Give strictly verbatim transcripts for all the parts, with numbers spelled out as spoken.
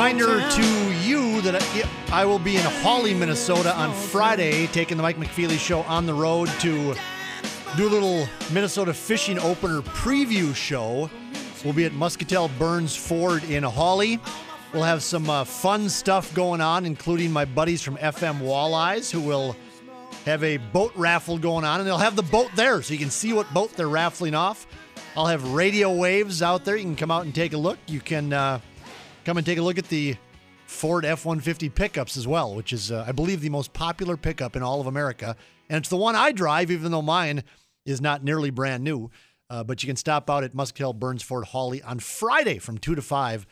reminder to you that I will be in Hawley, Minnesota on Friday, taking the Mike McFeely Show on the road to do a little Minnesota Fishing Opener preview show. We'll be at Muscatel Burns Ford in Hawley. We'll have some uh, fun stuff going on, including my buddies from F M Walleyes, who will have a boat raffle going on, and they'll have the boat there so you can see what boat they're raffling off. I'll have radio waves out there. You can come out and take a look. You can uh, come and take a look at the Ford F one fifty pickups as well, which is, uh, I believe, the most popular pickup in all of America. And it's the one I drive, even though mine is not nearly brand new. Uh, but you can stop out at Muscatel Burns Ford Hawley on Friday from two to five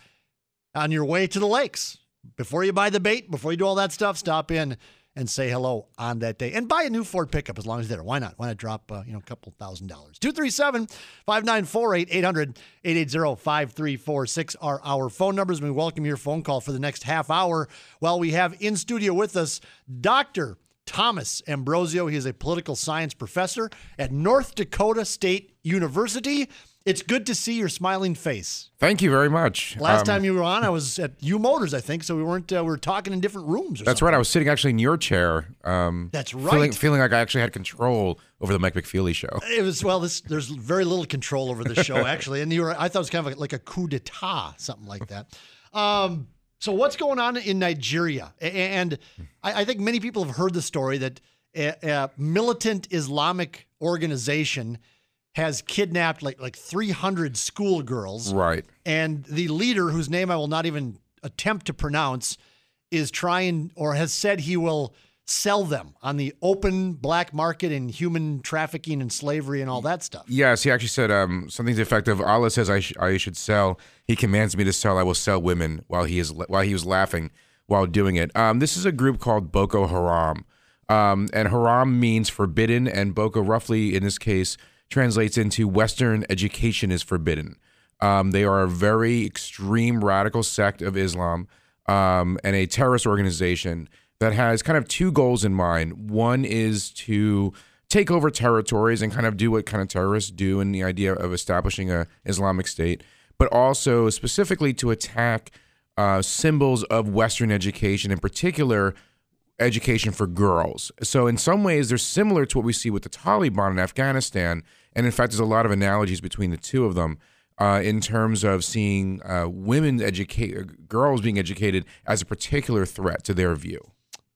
on your way to the lakes. Before you buy the bait, before you do all that stuff, stop in and say hello on that day. And buy a new Ford pickup as long as it's there. Why not? Why not drop uh, you know, a couple thousand dollars? two three seven, five nine four eight, eight hundred, eight eight zero, five three four six are our phone numbers. We welcome your phone call for the next half hour while we have in studio with us Doctor Thomas Ambrosio. He is a political science professor at North Dakota State University. It's good to see your smiling face. Thank you very much. Last um, time you were on, I was at U Motors, I think, so we weren't. Uh, we were talking in different rooms. Or that's something. right. I was sitting actually in your chair. Um, that's right. Feeling, feeling like I actually had control over the Mike McFeely Show. It was well. This there's very little control over the show actually, and you were. I thought it was kind of like a coup d'état, something like that. Um, so what's going on in Nigeria? And I, I think many people have heard the story that a, a militant Islamic organization has kidnapped like like three hundred schoolgirls. Right. And the leader, whose name I will not even attempt to pronounce, is trying or has said he will sell them on the open black market in human trafficking and slavery and all that stuff. Yes, he actually said um, something to the effect of, Allah says I, sh- I should sell. He commands me to sell. I will sell women, while he is while he was laughing while doing it. Um, this is a group called Boko Haram. Um, and Haram means forbidden, and Boko roughly, in this case, translates into Western education is forbidden. Um, they are a very extreme radical sect of Islam um, and a terrorist organization that has kind of two goals in mind. One is to take over territories and kind of do what kind of terrorists do in the idea of establishing a Islamic state, but also specifically to attack uh, symbols of Western education, in particular education for girls. So in some ways, they're similar to what we see with the Taliban in Afghanistan. And in fact, there's a lot of analogies between the two of them uh, in terms of seeing uh, women educate, girls being educated as a particular threat to their view.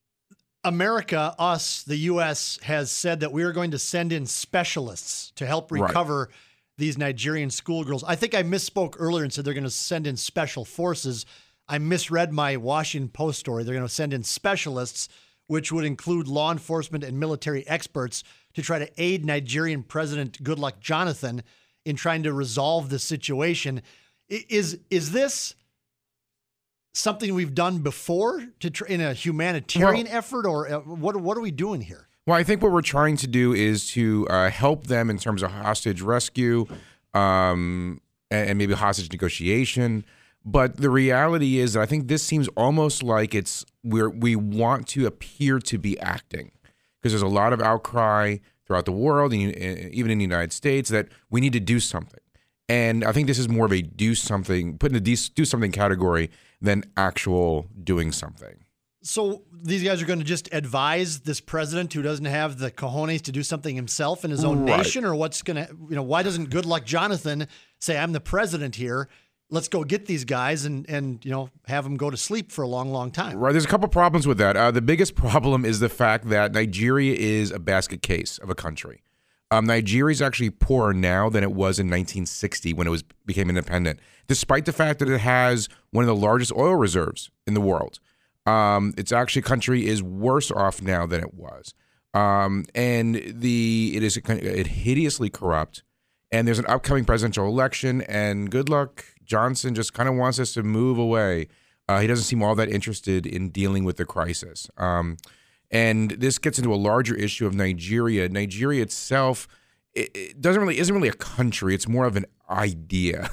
America, us, the U S, has said that we are going to send in specialists to help recover right. these Nigerian schoolgirls. I think I misspoke earlier and said they're going to send in special forces. I misread my Washington Post story. They're going to send in specialists, which would include law enforcement and military experts, to try to aid Nigerian President Goodluck Jonathan in trying to resolve the situation. Is is this something we've done before to tr- in a humanitarian well, effort, or uh, what what are we doing here? Well, I think what we're trying to do is to uh, help them in terms of hostage rescue um, and, and maybe hostage negotiation. But the reality is that I think this seems almost like it's where we want to appear to be acting, because there's a lot of outcry throughout the world, and even in the United States, that we need to do something. And I think this is more of a do something, put in the do something category than actual doing something. So these guys are going to just advise this president who doesn't have the cojones to do something himself in his own right. nation, or what's going to, you know, why doesn't Goodluck Jonathan say, I'm the president here, let's go get these guys and, and you know, have them go to sleep for a long, long time? Right. There's a couple problems with that. Uh, the biggest problem is the fact that Nigeria is a basket case of a country. Um, Nigeria is actually poorer now than it was in nineteen sixty when it was became independent, despite the fact that it has one of the largest oil reserves in the world. Um, it's actually a country is worse off now than it was. Um, and the it is it hideously corrupt. And there's an upcoming presidential election, and Goodluck Johnson just kind of wants us to move away. Uh, he doesn't seem all that interested in dealing with the crisis. Um, and this gets into a larger issue of Nigeria. Nigeria itself, it, it doesn't really isn't really a country. It's more of an idea.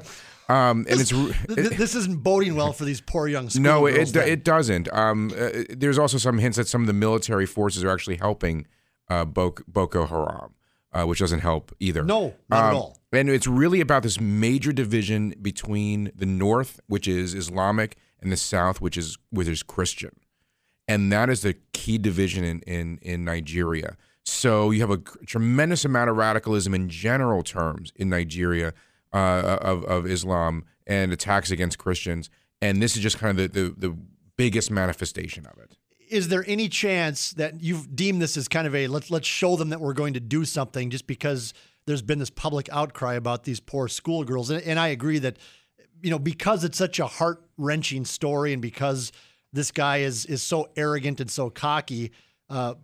um, and this, it's it, this isn't boding well for these poor young schoolgirls. No, it it, it doesn't. Um, uh, there's also some hints that some of the military forces are actually helping uh, Boko, Boko Haram. Uh, which doesn't help either. No, not um, at all. And it's really about this major division between the North, which is Islamic, and the South, which is which is Christian, and that is the key division in in, in Nigeria. So you have a tremendous amount of radicalism in general terms in Nigeria uh, of of Islam and attacks against Christians, and this is just kind of the the, the biggest manifestation of it. Is there any chance that you've deemed this as kind of a let's let's show them that we're going to do something just because there's been this public outcry about these poor schoolgirls? And, and I agree that, you know, because it's such a heart-wrenching story and because this guy is is so arrogant and so cocky, uh,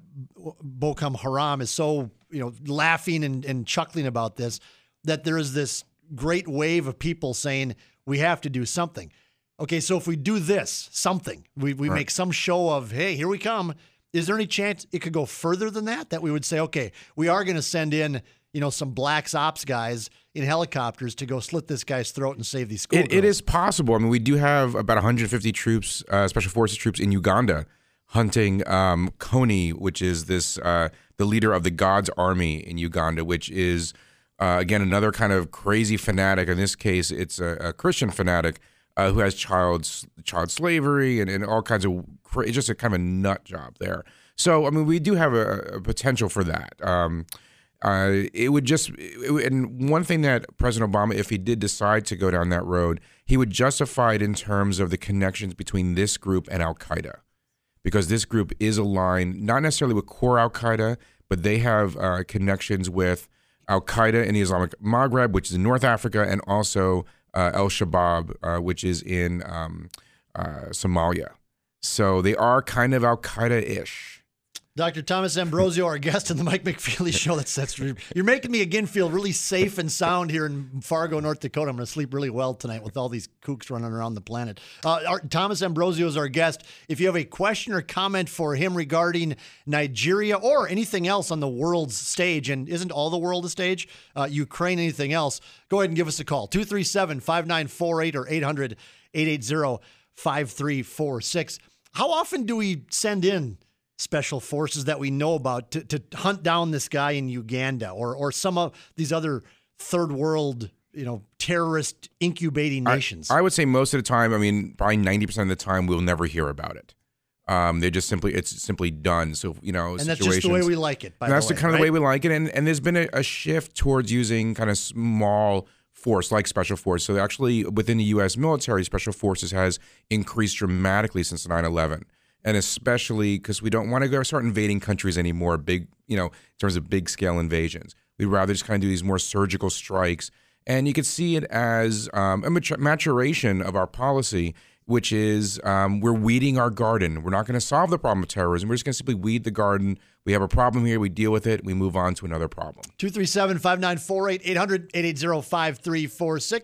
Boko Haram is so, you know, laughing and, and chuckling about this, that there is this great wave of people saying we have to do something. Okay, so if we do this, something, we, we right. make some show of, hey, here we come, is there any chance it could go further than that? That we would say, okay, we are going to send in, you know, some Black Ops guys in helicopters to go slit this guy's throat and save these schoolgirls? It, it is possible. I mean, we do have about one hundred fifty troops, uh, special forces troops in Uganda hunting um, Kony, which is this uh, the leader of the God's Army in Uganda, which is, uh, again, another kind of crazy fanatic. In this case, it's a, a Christian fanatic. Uh, who has child child slavery and, and all kinds of – it's just a kind of a nut job there. So, I mean, we do have a, a potential for that. Um, uh, it would just it, – and one thing that President Obama, if he did decide to go down that road, he would justify it in terms of the connections between this group and al-Qaeda, because this group is aligned not necessarily with core al-Qaeda, but they have uh, connections with al-Qaeda in the Islamic Maghreb, which is in North Africa, and also – Uh, Al-Shabaab, uh, which is in um, uh, Somalia. So they are kind of Al-Qaeda-ish. Doctor Thomas Ambrosio, our guest on the Mike McFeely Show. That's that's you're making me again feel really safe and sound here in Fargo, North Dakota. I'm going to sleep really well tonight with all these kooks running around the planet. Uh, our, Thomas Ambrosio is our guest. If you have a question or comment for him regarding Nigeria or anything else on the world's stage, and isn't all the world a stage, uh, Ukraine, anything else, go ahead and give us a call. two three seven, five nine four eight or eight hundred, eight eight zero, five three four six. How often do we send in special forces that we know about to, to hunt down this guy in Uganda or or some of these other third world, you know, terrorist incubating nations? I, I would say most of the time, I mean, probably ninety percent of the time, we'll never hear about it. Um, they're just simply, it's simply done. So, you know, and that's just the way we like it, by the way. That's the kind of the way we like it. And, and there's been a, a shift towards using kind of small force like special force. So actually within the U S military, special forces has increased dramatically since nine eleven. And especially because we don't want to go start invading countries anymore, big, you know, in terms of big scale invasions. We'd rather just kind of do these more surgical strikes. And you could see it as um, a matur- maturation of our policy, which is um, we're weeding our garden. We're not going to solve the problem of terrorism. We're just going to simply weed the garden. We have a problem here. We deal with it. We move on to another problem. two three seven, five nine four eight, eight hundred, eight eight zero, five three four six.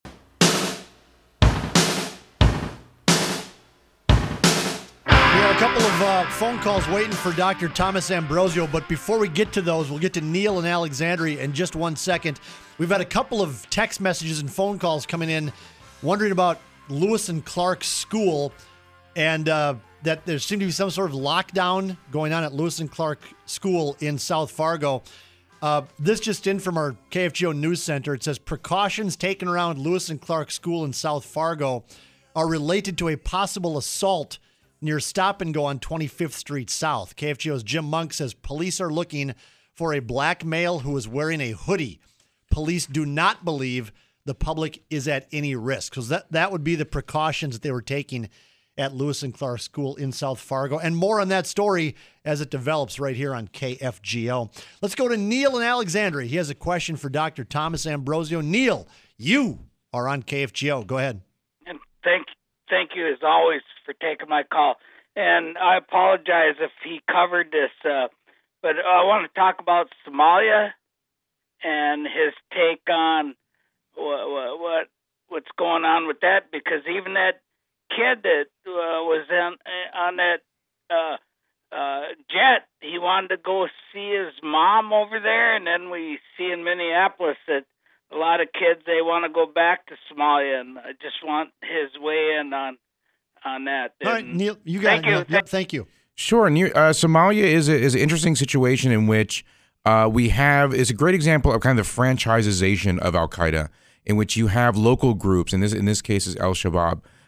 A couple of uh, phone calls waiting for Doctor Thomas Ambrosio, but before we get to those, we'll get to Neil in Alexandria in just one second. We've had a couple of text messages and phone calls coming in wondering about Lewis and Clark School and uh, that there seemed to be some sort of lockdown going on at Lewis and Clark School in South Fargo. Uh, this just in from our K F G O News Center. It says precautions taken around Lewis and Clark School in South Fargo are related to a possible assault near Stop and Go on twenty-fifth Street South. K F G O's Jim Monk says police are looking for a black male who is wearing a hoodie. Police do not believe the public is at any risk, because that, that would be the precautions that they were taking at Lewis and Clark School in South Fargo. And more on that story as it develops right here on K F G O. Let's go to Neil in Alexandria. He has a question for Doctor Thomas Ambrosio. Neil, you are on K F G O. Go ahead. And thank Thank you, as always, for taking my call. And I apologize if he covered this, uh, but I want to talk about Somalia and his take on what, what what's going on with that, because even that kid that uh, was on, on that uh, uh, jet, he wanted to go see his mom over there, and then we see in Minneapolis that a lot of kids, they want to go back to Somalia, and I just want his weigh in on on that. All right, Neil, you got thank it. You. Neil. Yep, thank you. Sure. And uh, Somalia is a, is an interesting situation in which uh, we have is a great example of kind of the franchisization of Al Qaeda, in which you have local groups, and this in this case is Al Shabaab,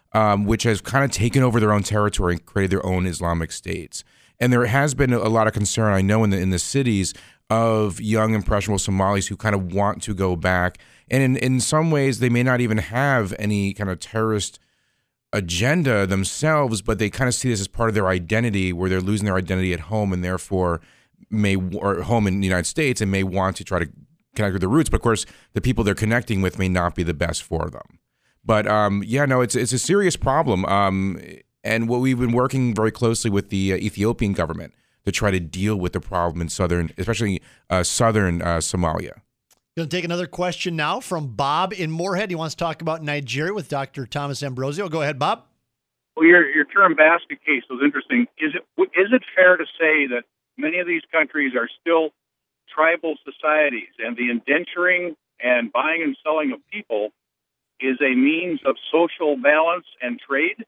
um, which has kind of taken over their own territory and created their own Islamic states. And there has been a lot of concern, I know, in the in the cities of young impressionable Somalis who kind of want to go back. And in, in some ways, they may not even have any kind of terrorist agenda themselves, but they kind of see this as part of their identity, where they're losing their identity at home and therefore may, or home in the United States, and may want to try to connect with their roots. But of course, the people they're connecting with may not be the best for them. But um, yeah, no, it's it's a serious problem. Um, and what we've been working very closely with the uh, Ethiopian government to try to deal with the problem in southern, especially uh, southern uh, Somalia. Going to take another question now from Bob in Moorhead. He wants to talk about Nigeria with Doctor Thomas Ambrosio. Go ahead, Bob. Well, your your term basket case was interesting. Is it is it fair to say that many of these countries are still tribal societies, and the indenturing and buying and selling of people is a means of social balance and trade?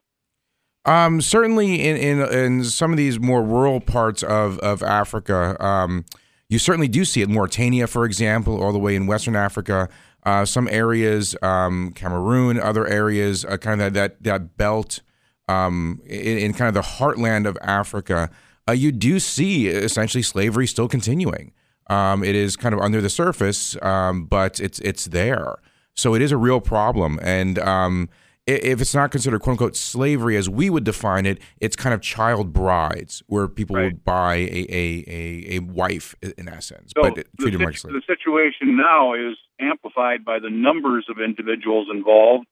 Um, certainly in, in in some of these more rural parts of, of Africa, um, you certainly do see it. Mauritania, for example, all the way in Western Africa, uh, some areas, um, Cameroon, other areas, uh, kind of that, that, that belt um, in, in kind of the heartland of Africa, uh, you do see essentially slavery still continuing. Um, it is kind of under the surface, um, but it's it's there. So it is a real problem. And um, if it's not considered, quote unquote, slavery as we would define it, it's kind of child brides, where people right. would buy a, a, a, a wife, in essence, so but the, treat them situ- like slaves. The situation now is amplified by the numbers of individuals involved.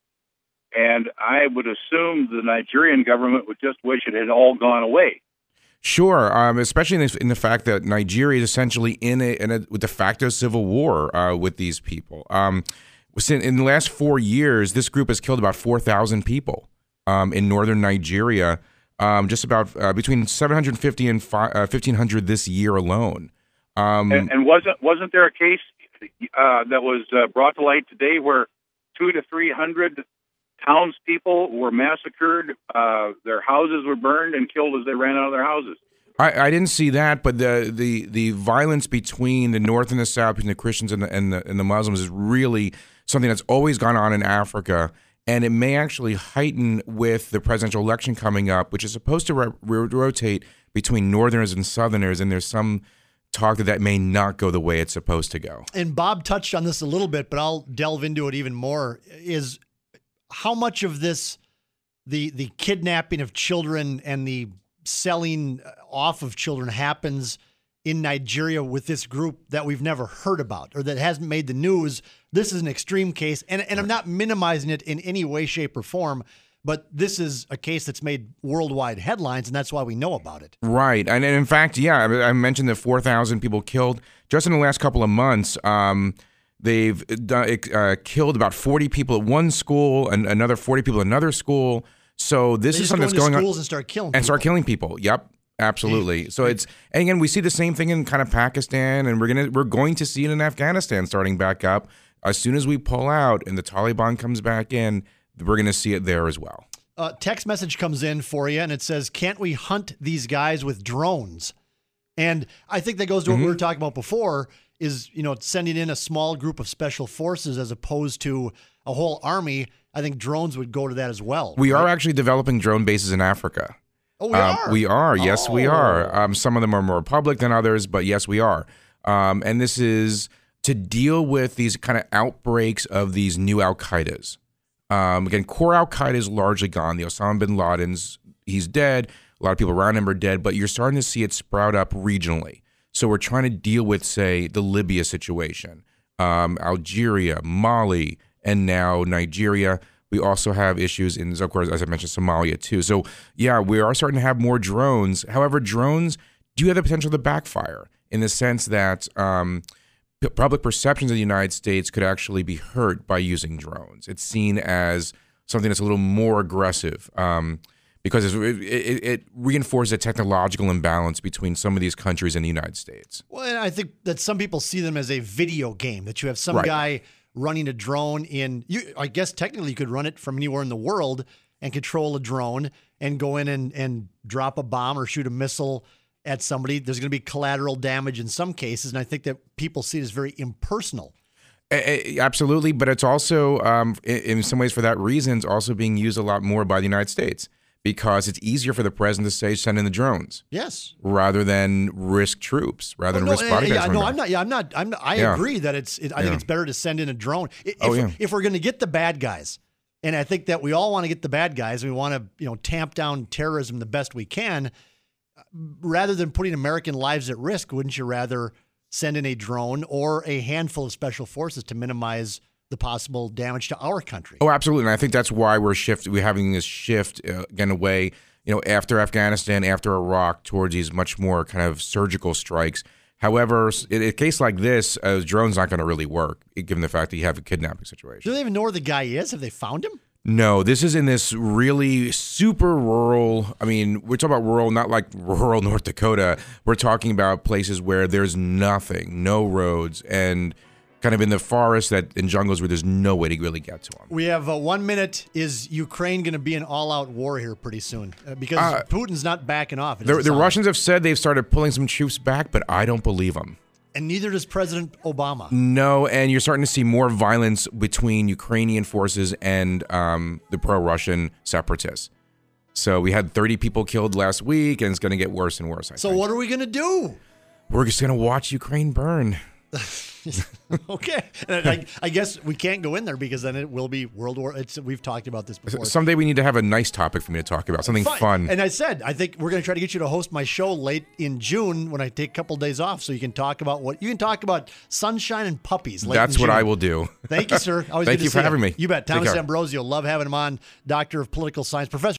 And I would assume the Nigerian government would just wish it had all gone away. Sure, um, especially in the, in the fact that Nigeria is essentially in a, in a de facto civil war uh, with these people. Um, in the last four years, this group has killed about four thousand people um, in northern Nigeria, um, just about uh, between seven hundred fifty and fifteen hundred this year alone. Um, and, and wasn't wasn't there a case uh, that was uh, brought to light today where two to three hundred townspeople were massacred, uh, their houses were burned and killed as they ran out of their houses? I, I didn't see that, but the, the, the violence between the North and the South, between the Christians and the, and the and the Muslims, is really something that's always gone on in Africa, and it may actually heighten with the presidential election coming up, which is supposed to ro- ro- rotate between Northerners and Southerners, and there's some talk that that may not go the way it's supposed to go. And Bob touched on this a little bit, but I'll delve into it even more, is how much of this, the the kidnapping of children and the selling off of children, happens in Nigeria with this group that we've never heard about or that hasn't made the news. This is an extreme case, and, and I'm not minimizing it in any way, shape, or form, but this is a case that's made worldwide headlines, and that's why we know about it. Right. And, and in fact, yeah, I, I mentioned the four thousand people killed just in the last couple of months. Um, they've done, uh, killed about forty people at one school and another forty people at another school. So this they is something that's going on. Schools and start killing people. And start killing people. Yep. Absolutely. So it's, and again, we see the same thing in kind of Pakistan, and we're gonna we're going to see it in Afghanistan starting back up. As soon as we pull out and the Taliban comes back in, we're going to see it there as well. Uh, text message comes in for you, and it says, "Can't we hunt these guys with drones?" And I think that goes to what mm-hmm. we were talking about before. Is, you know, sending in a small group of special forces as opposed to a whole army. I think drones would go to that as well. We right? are actually developing drone bases in Africa. Oh, we um, are? We are. Yes, oh. we are. Um, some of them are more public than others, but yes, we are. Um, and this is to deal with these kind of outbreaks of these new Al-Qaedas. Um, again, core Al-Qaeda is largely gone. The Osama bin Laden's, he's dead. A lot of people around him are dead, but you're starting to see it sprout up regionally. So we're trying to deal with, say, the Libya situation, um, Algeria, Mali, and now Nigeria. We also have issues in, of course, as I mentioned, Somalia too. So yeah, we are starting to have more drones. However, drones do have the potential to backfire in the sense that um, p- public perceptions of the United States could actually be hurt by using drones. It's seen as something that's a little more aggressive um, because it, it, it reinforces a technological imbalance between some of these countries and the United States. Well, and I think that some people see them as a video game, that you have some Right. guy running a drone in, you, I guess technically you could run it from anywhere in the world and control a drone and go in and, and drop a bomb or shoot a missile at somebody. There's going to be collateral damage in some cases, and I think that people see it as very impersonal. A- a- Absolutely, but it's also, um, in, in some ways, for that reason, it's also being used a lot more by the United States because it's easier for the president to say send in the drones, Yes. rather than risk troops, rather Oh, than no, risk eh, body yeah, bags. no, I'm not. Yeah, I'm not. I'm. Not, I Yeah. agree that it's. It, I Yeah. think it's better to send in a drone. I- If, Oh, yeah. if we're going to get the bad guys, and I think that we all want to get the bad guys, we want to, you know, tamp down terrorism the best we can. Rather than putting American lives at risk, wouldn't you rather send in a drone or a handful of special forces to minimize the possible damage to our country? Oh, absolutely, and I think that's why we're shift. We're having this shift uh, again away. You know, after Afghanistan, after Iraq, towards these much more kind of surgical strikes. However, in a case like this, a drone's not going to really work, given the fact that you have a kidnapping situation. Do they even know where the guy is? Have they found him? No, this is in this really super rural. I mean, we're talking about rural, not like rural North Dakota. We're talking about places where there's nothing, no roads, and kind of in the forest that in jungles where there's no way to really get to them. We have uh, one minute. Is Ukraine going to be an all-out war here pretty soon? Uh, because Uh, Putin's not backing off. It The, doesn't the sound Russians have said they've started pulling some troops back, but I don't believe them. like. And neither does President Obama. No, and you're starting to see more violence between Ukrainian forces and um, the pro-Russian separatists. So we had thirty people killed last week, and it's going to get worse and worse. I So think. what are we going to do? We're just going to watch Ukraine burn. Okay, and I, I guess we can't go in there because then it will be World War. It's we've talked about this before. Someday we need to have a nice topic for me to talk about, something Fine. fun. And I said I think we're going to try to get you to host my show late in June when I take a couple days off, so you can talk about what you can talk about sunshine and puppies. Late That's in what June. I will do. Thank you, sir. Always Thank good to you for see having me. You bet. Take Thomas care. Ambrosio, love having him on. Doctor of Political Science, Professor.